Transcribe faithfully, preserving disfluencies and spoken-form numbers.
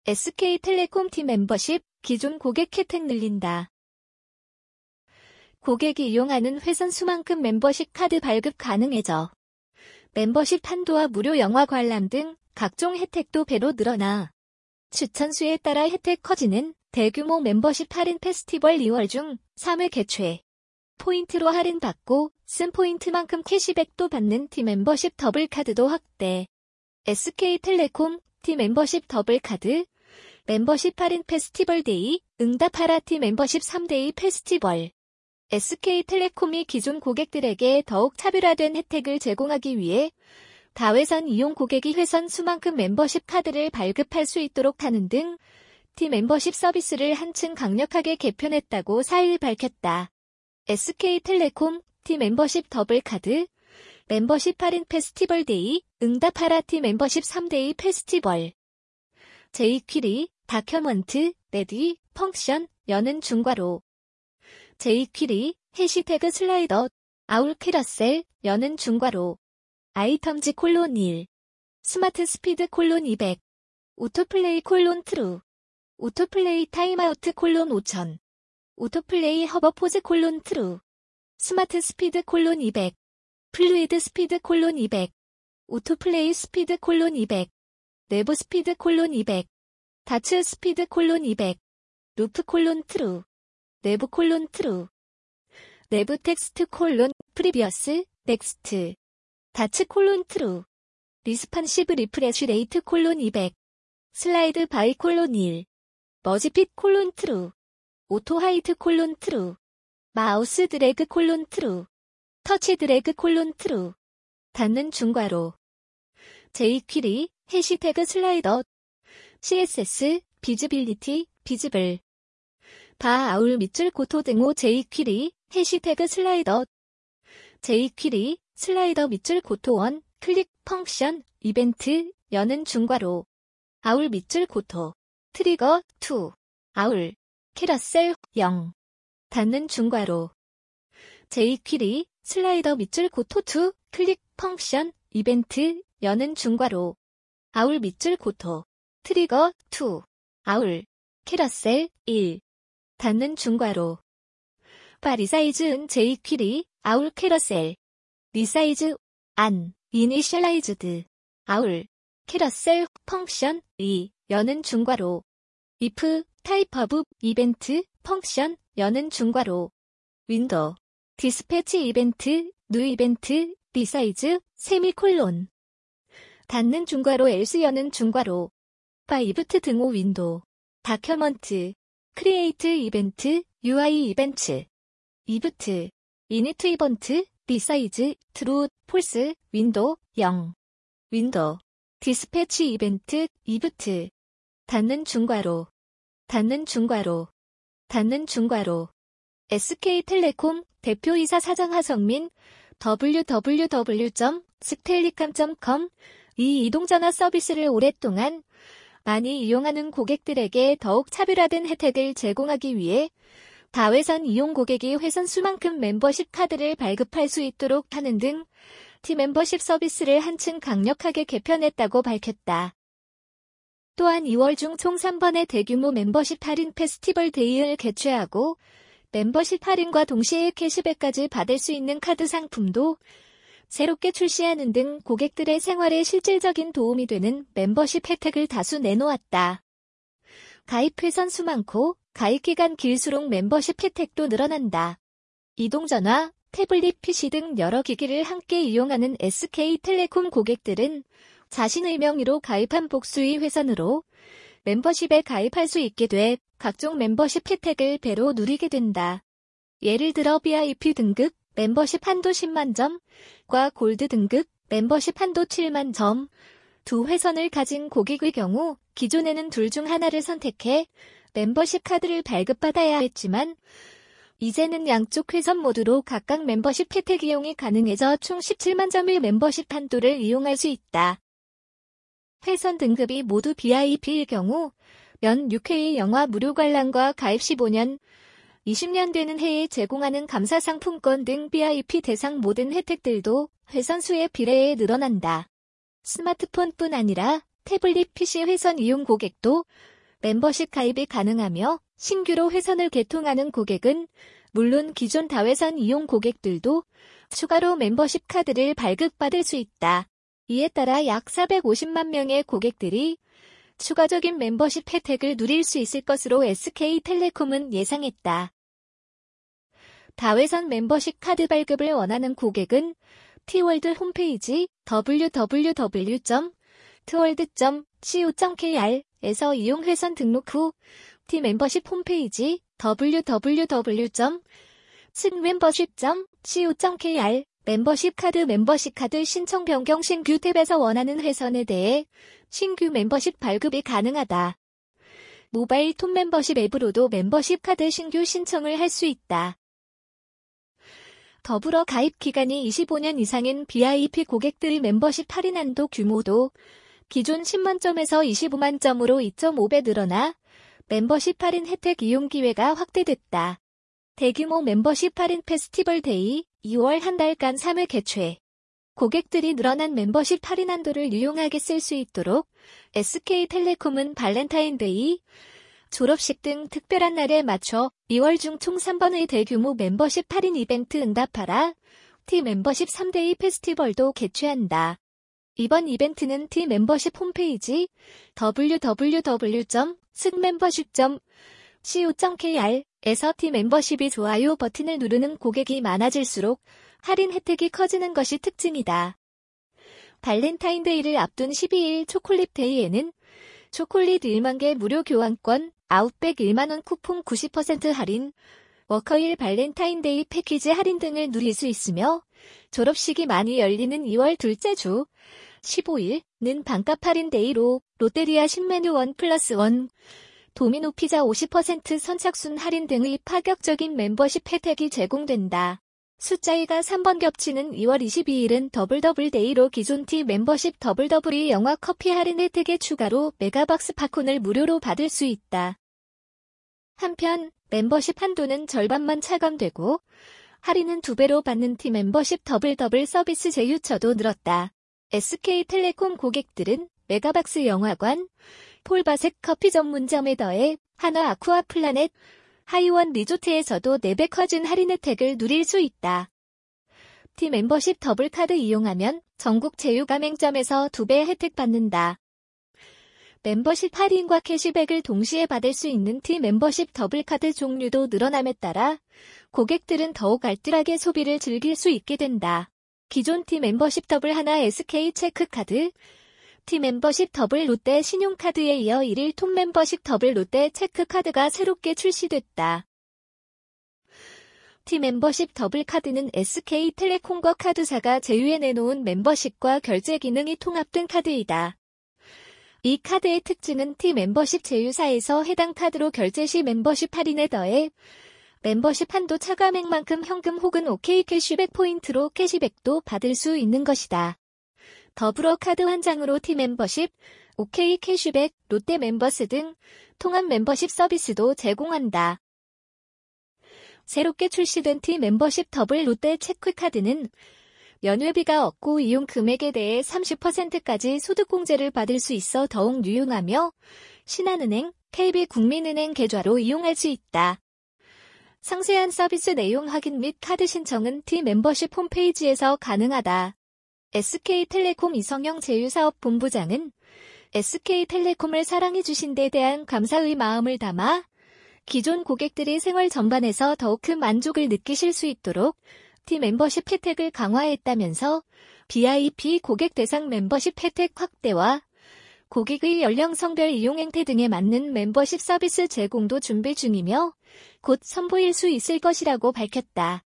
에스케이텔레콤 T 멤버십, 기존 고객 혜택 늘린다. 고객이 이용하는 회선 수만큼 멤버십 카드 발급 가능해져. 멤버십 한도와 무료 영화 관람 등 각종 혜택도 배로 늘어나. 추천 수에 따라 혜택 커지는 대규모 멤버십 할인 페스티벌 이월 중 삼 회 개최. 포인트로 할인받고 쓴 포인트만큼 캐시백도 받는 T 멤버십 더블 카드도 확대. 에스케이텔레콤 T 멤버십 더블 카드, 멤버십 할인 페스티벌 데이, 응답하라 T 멤버십 삼 데이 페스티벌. 에스케이텔레콤이 기존 고객들에게 더욱 차별화된 혜택을 제공하기 위해 다회선 이용 고객이 회선 수만큼 멤버십 카드를 발급할 수 있도록 하는 등 T 멤버십 서비스를 한층 강력하게 개편했다고 사 일 밝혔다. 에스케이텔레콤 T 멤버십 더블 카드, 멤버십 할인 페스티벌 데이, 응답하라 T 멤버십 삼 데이 페스티벌. 제이퀴리, 다큐먼트, 레디, 펑션, 여는 중괄호. 제이퀴리, 해시태그 슬라이더, 아울 캐러셀, 여는 중괄호. 아이텀즈 콜론 일. 스마트 스피드 콜론 이백. 오토플레이 콜론 트루. 오토플레이 타임아우트 콜론 오천. 오토플레이 허버포즈 콜론 트루. 스마트 스피드 콜론 이백. 플루이드 스피드 콜론 이백. 오토플레이 스피드 콜론 이백. 내부 스피드 콜론 이백. 다츠 스피드 콜론 이백. 루프 콜론 트루. 내부 콜론 트루. 내부 텍스트 콜론 프리비어스 넥스트. 다츠 콜론 트루. 리스판시브 리프레쉬 레이트 콜론 이백. 슬라이드 바이 콜론 일. 머지핏 콜론 트루. 오토 하이트 콜론 트루. 마우스 드래그 콜론 트루. 터치 드래그 콜론 트루. 닫는 중괄호. 제이퀴리, 해시태그 슬라이더. 씨에스에스, 비즈빌리티, 비즈블. 바 아울 밑줄 고토 등호 제이퀴리, 해시태그 슬라이더. 제이퀴리, 슬라이더 밑줄 고토 원, 클릭, 펑션, 이벤트, 여는 중괄호. 아울 밑줄 고토. 트리거, 투. 아울. 캐러셀, 영. 닫는 중괄호. 제이퀴리, 슬라이더 밑줄 고토 투, 클릭, 펑션, 이벤트, 여는 중괄호. 아울 밑줄 고토. 트리거, 투. 아울. 캐러셀, 일. 닫는 중괄호. 바 리사이즈은 제이퀴리, 아울 캐러셀. 리사이즈, 안, 이니셜라이즈드. 아울. 캐러셀, 펑션, 이, 여는 중괄호. if, 타입 오브, 이벤트, 펑션, 여는 중괄호. 윈도우. 디스패치 이벤트, 뉴 이벤트, 리사이즈, 세미콜론. 닫는 중괄호 else 여는 중괄호. 바 이브트 등호 윈도우. 다큐먼트. 크리에이트 이벤트, 유아이 이벤트. 이브트. 이니트 이벤트, 리사이즈, 트루, 폴스, 윈도우, 영. 윈도우. 디스패치 이벤트, 이브트. 닫는 중괄호. 닫는 중괄호. 닫는 중괄호. 에스케이텔레콤 대표이사 사장 하성민, 더블유 더블유 더블유 점 스텔리캄 점 컴. 이 이동전화 서비스를 오랫동안 많이 이용하는 고객들에게 더욱 차별화된 혜택을 제공하기 위해 다회선 이용 고객이 회선 수만큼 멤버십 카드를 발급할 수 있도록 하는 등 T 멤버십 서비스를 한층 강력하게 개편했다고 밝혔다. 또한 이월 중 총 삼 번의 대규모 멤버십 할인 페스티벌 데이를 개최하고 멤버십 할인과 동시에 캐시백까지 받을 수 있는 카드 상품도 새롭게 출시하는 등 고객들의 생활에 실질적인 도움이 되는 멤버십 혜택을 다수 내놓았다. 가입 회선 수 많고 가입 기간 길수록 멤버십 혜택도 늘어난다. 이동전화, 태블릿 피씨 등 여러 기기를 함께 이용하는 에스케이텔레콤 고객들은 자신의 명의로 가입한 복수의 회선으로 멤버십에 가입할 수 있게 돼 각종 멤버십 혜택을 배로 누리게 된다. 예를 들어 브이아이피 등급 멤버십 한도 십만 점과 골드 등급 멤버십 한도 칠만 점. 두 회선을 가진 고객의 경우 기존에는 둘 중 하나를 선택해 멤버십 카드를 발급받아야 했지만 이제는 양쪽 회선 모두로 각각 멤버십 혜택 이용이 가능해져 총 십칠만 점의 멤버십 한도를 이용할 수 있다. 회선 등급이 모두 브이아이피일 경우 연 육 회의 영화 무료 관람과 가입 십오 년, 이십 년 되는 해에 제공하는 감사 상품권 등 브이아이피 대상 모든 혜택들도 회선 수에 비례해 늘어난다. 스마트폰뿐 아니라 태블릿 피씨 회선 이용 고객도 멤버십 가입이 가능하며 신규로 회선을 개통하는 고객은 물론 기존 다회선 이용 고객들도 추가로 멤버십 카드를 발급받을 수 있다. 이에 따라 약 사백오십만 명의 고객들이 추가적인 멤버십 혜택을 누릴 수 있을 것으로 에스케이텔레콤은 예상했다. 다회선 멤버십 카드 발급을 원하는 고객은 T월드 홈페이지 더블유 더블유 더블유 점 트월드 점 씨오 점 케이알에서 이용 회선 등록 후 T멤버십 홈페이지 더블유 더블유 더블유 점 멤버십 점 씨오 점 케이알 멤버십 카드 멤버십 카드 신청 변경 신규 탭에서 원하는 회선에 대해 신규 멤버십 발급이 가능하다. 모바일 톱 멤버십 앱으로도 멤버십 카드 신규 신청을 할 수 있다. 더불어 가입 기간이 이십오 년 이상인 브이아이피 고객들 멤버십 할인 한도 규모도 기존 십만 점에서 이십오만 점으로 이 점 오 배 늘어나 멤버십 할인 혜택 이용 기회가 확대됐다. 대규모 멤버십 할인 페스티벌 데이 이월 한 달간 삼 회 개최. 고객들이 늘어난 멤버십 할인 한도를 유용하게 쓸 수 있도록 에스케이텔레콤은 발렌타인데이, 졸업식 등 특별한 날에 맞춰 이월 중 총 삼 번의 대규모 멤버십 할인 이벤트 응답하라 T멤버십 삼 데이 페스티벌도 개최한다. 이번 이벤트는 T멤버십 홈페이지 더블유 더블유 더블유 점 멤버십 점 씨오 점 케이알에서 T멤버십이 좋아요 버튼을 누르는 고객이 많아질수록 할인 혜택이 커지는 것이 특징이다. 발렌타인데이를 앞둔 십이 일 초콜릿 데이에는 초콜릿 일만 개 무료 교환권, 아웃백 일만 원 쿠폰 구십 퍼센트 할인, 워커힐 발렌타인데이 패키지 할인 등을 누릴 수 있으며 졸업식이 많이 열리는 이월 둘째 주 십오 일은 반값 할인 데이로 롯데리아 신메뉴 원 플러스 원, 도미노 피자 오십 퍼센트 선착순 할인 등의 파격적인 멤버십 혜택이 제공된다. 숫자이가 삼 번 겹치는 이월 이십이 일은 더블더블 데이로 기존 T 멤버십 더블더블이 영화 커피 할인 혜택에 추가로 메가박스 팝콘을 무료로 받을 수 있다. 한편 멤버십 한도는 절반만 차감되고 할인은 두 배로 받는 T 멤버십 더블더블 서비스 제휴처도 늘었다. 에스케이텔레콤 고객들은 메가박스 영화관, 폴바색 커피 전문점에 더해 한화 아쿠아 플라넷, 하이원 리조트에서도 네 배 커진 할인 혜택을 누릴 수 있다. T 멤버십 더블 카드 이용하면 전국 제휴 가맹점에서 두 배 혜택 받는다. 멤버십 할인과 캐시백을 동시에 받을 수 있는 T 멤버십 더블 카드 종류도 늘어남에 따라 고객들은 더욱 알뜰하게 소비를 즐길 수 있게 된다. 기존 T 멤버십 더블 하나 에스케이 체크카드, T 멤버십 더블 롯데 신용카드에 이어 일일 톱 멤버십 더블 롯데 체크카드가 새롭게 출시됐다. T 멤버십 더블 카드는 에스케이텔레콤과 카드사가 제휴해 내놓은 멤버십과 결제 기능이 통합된 카드이다. 이 카드의 특징은 T 멤버십 제휴사에서 해당 카드로 결제 시 멤버십 할인에 더해 멤버십 한도 차감액만큼 현금 혹은 오케이 캐시백 포인트로 캐시백도 받을 수 있는 것이다. 더불어 카드 한 장으로 T 멤버십, 오케이 캐시백, 롯데 멤버스 등 통합 멤버십 서비스도 제공한다. 새롭게 출시된 T 멤버십 더블 롯데 체크카드는 연회비가 없고 이용 금액에 대해 삼십 퍼센트까지 소득공제를 받을 수 있어 더욱 유용하며 신한은행, 케이비국민은행 계좌로 이용할 수 있다. 상세한 서비스 내용 확인 및 카드 신청은 T 멤버십 홈페이지에서 가능하다. 에스케이텔레콤 이성영 제휴사업본부장은 에스케이텔레콤을 사랑해주신 데 대한 감사의 마음을 담아 기존 고객들이 생활 전반에서 더욱 큰 만족을 느끼실 수 있도록 T 멤버십 혜택을 강화했다면서 브이아이피 고객 대상 멤버십 혜택 확대와 고객의 연령 성별 이용 행태 등에 맞는 멤버십 서비스 제공도 준비 중이며 곧 선보일 수 있을 것이라고 밝혔다.